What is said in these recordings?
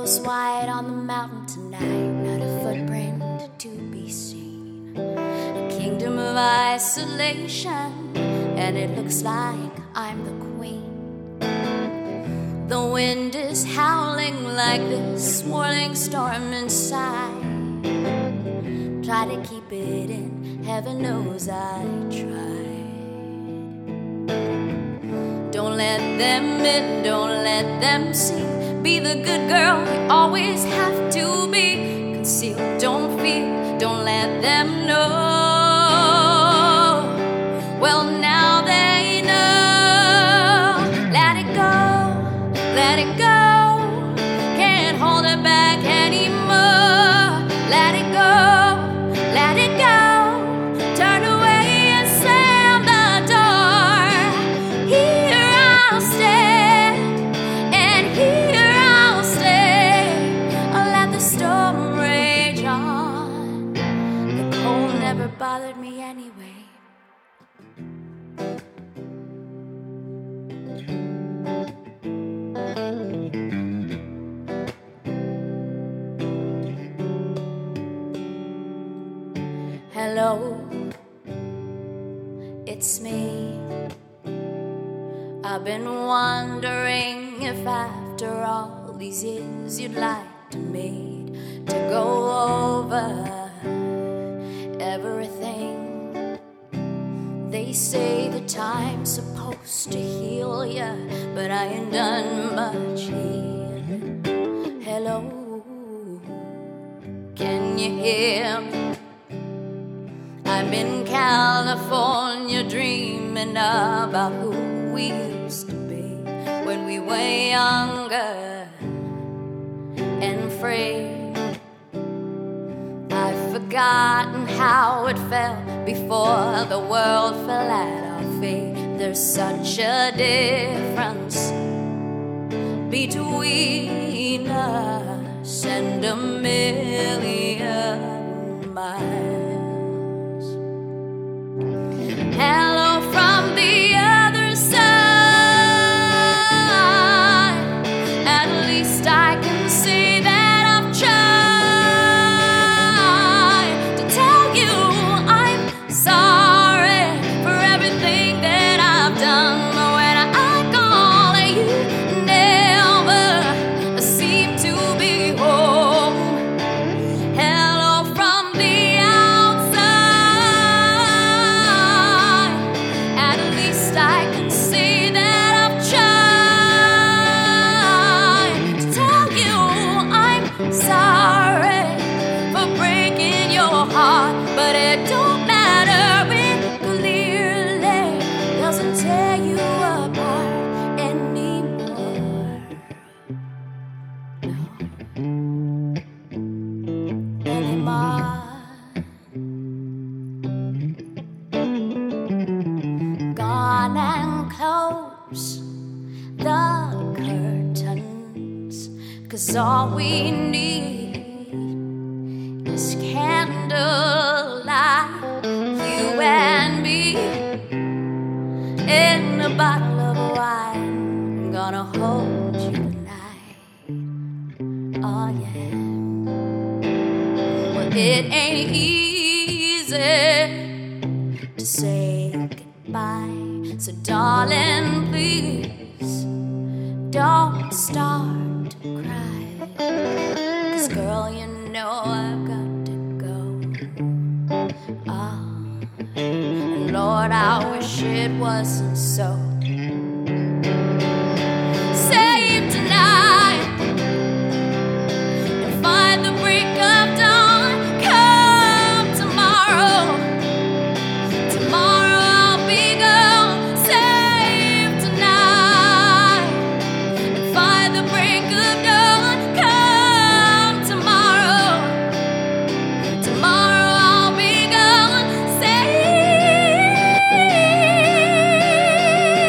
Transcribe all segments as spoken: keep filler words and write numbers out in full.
Ghost white on the mountain tonight, not a footprint to be seen. A kingdom of isolation, and it looks like I'm the queen. The wind is howling like this swirling storm inside. Try to keep it in, heaven knows I tried. Don't let them in, don't let them see. Be the good girl you always have to be. Conceal, don't feel, don't let them know. Well, now they know. Let it go, let it go. Can't hold it back anymore. Let it go, let it go. Turn away and slam the door. Here I'll stand, and here I'll stay. I'll let the storm rage on. The cold never bothered me anyway. Hello, it's me. I've been wondering if after all these years you'd like to meet, to go over everything. They say the time's supposed to heal ya, but I ain't done much healing. Hello, can you hear me? I'm in California dreaming about who we used to be when we were younger and free. I've forgotten how it felt before the world fell at our feet. There's such a difference between us and a million miles. Hello from the other side. At least I can say that I've tried to tell you I'm sorry for everything that I've done. When I call you, never seem to be home. Hello from the I can see that I've tried to tell you I'm sorry for breaking your heart, but it don't matter, it clearly doesn't tear you apart anymore. No. Anymore. Gone and close the curtains, 'cause all we need is candlelight, you and me, in a bottle of wine. I'm gonna hold you tonight, oh yeah. Well, it ain't easy to say goodbye, so darling, please don't start to cry. 'Cause girl, you know I've got to go. Ah, Lord, I wish it wasn't so. Save tonight and find the break of dawn. Come tomorrow. Tomorrow I'll be gone. Save tonight and find the break of dawn. Come tomorrow. Tomorrow I'll be gone. Save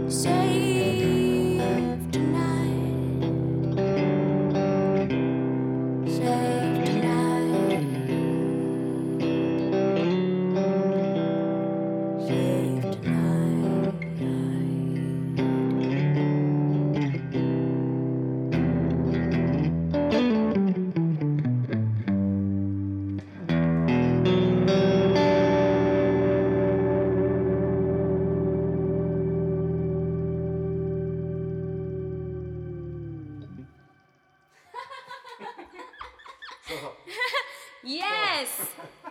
Save tonight. Save tonight. Save tonight. Yes!